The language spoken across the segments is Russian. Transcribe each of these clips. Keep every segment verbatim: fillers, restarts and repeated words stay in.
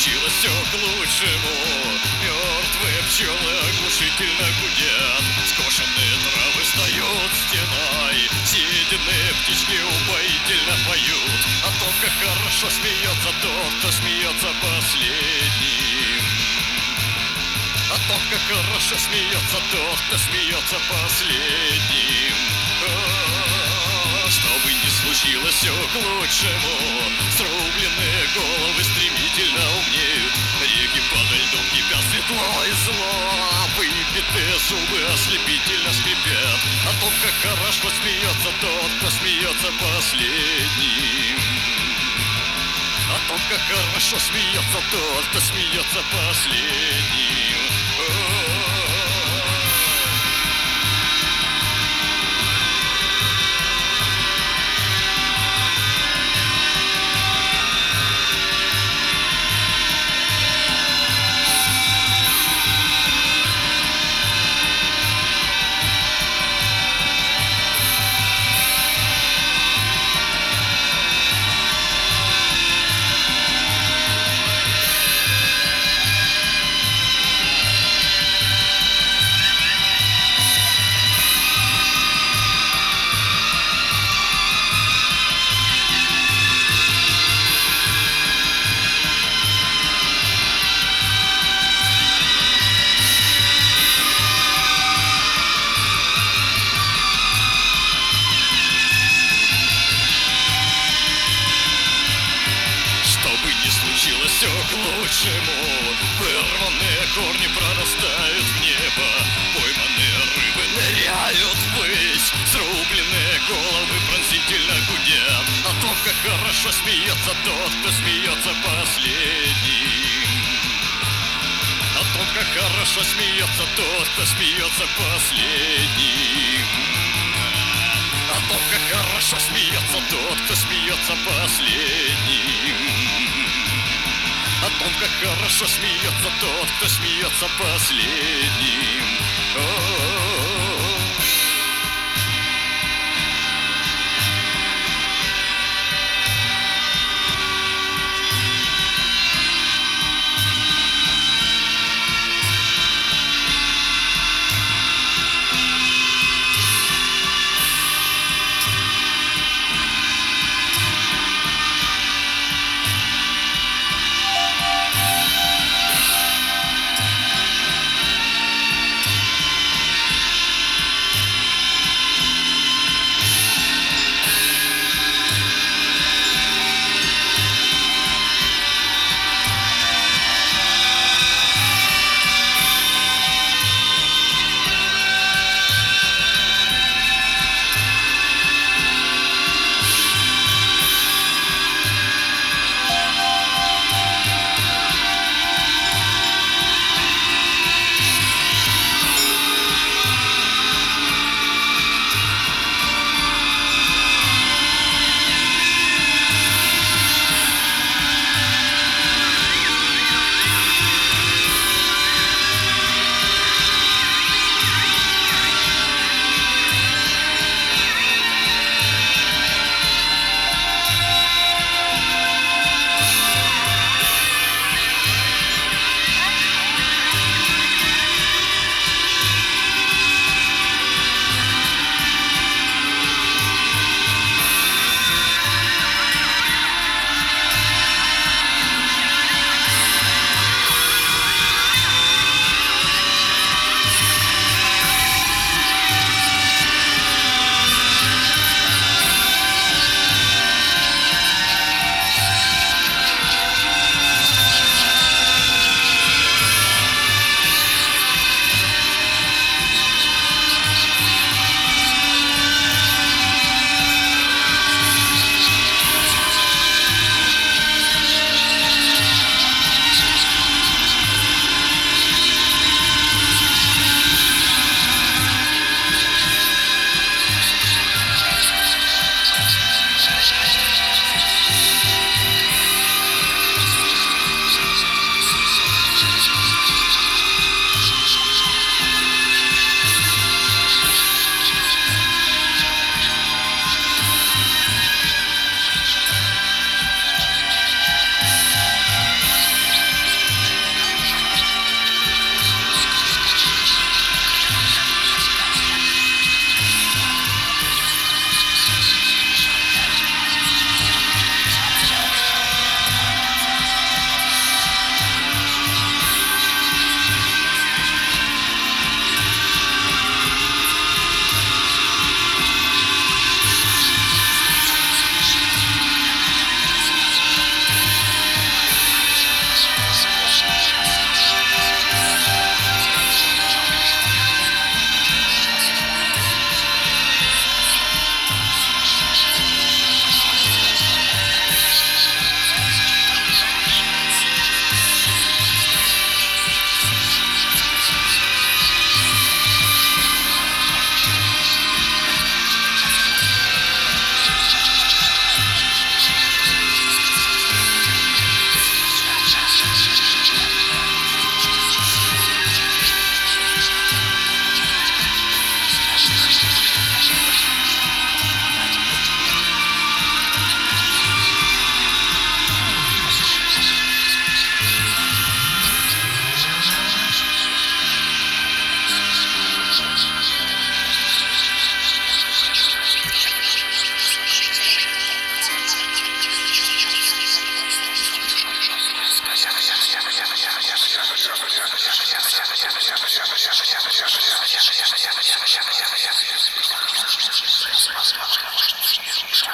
случилось все к лучшему. Мертвые пчелы оглушительно гудят, скошенные травы встают стеной, съеденные птички упоительно поют о том, как хорошо смеется тот, кто смеется последним. О том, как хорошо смеется тот, кто смеется последним. Что бы ни случилось, все к лучшему. Срубленные головы стремительно умнеют, реки под льдом кипят светло и зло, выбитые зубы ослепительно скрипят о том, как хорошо смеется тот, кто смеется последним. О том, как хорошо смеется тот, кто смеется последним. Все к лучшему. Вырванные корни прорастают в небо, пойманные рыбы ныряют ввысь, срубленные головы пронзительно гудят о том, как хорошо смеется тот, кто смеется последним. О том, как хорошо смеется тот, кто смеется последним. О том, как хорошо смеется тот, кто смеется последним. О том, как хорошо смеется тот, кто смеется последним. О-о-о-о.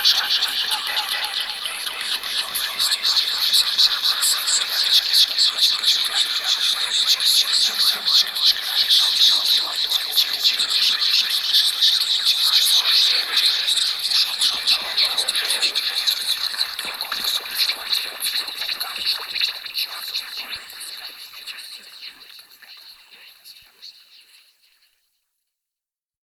Саша.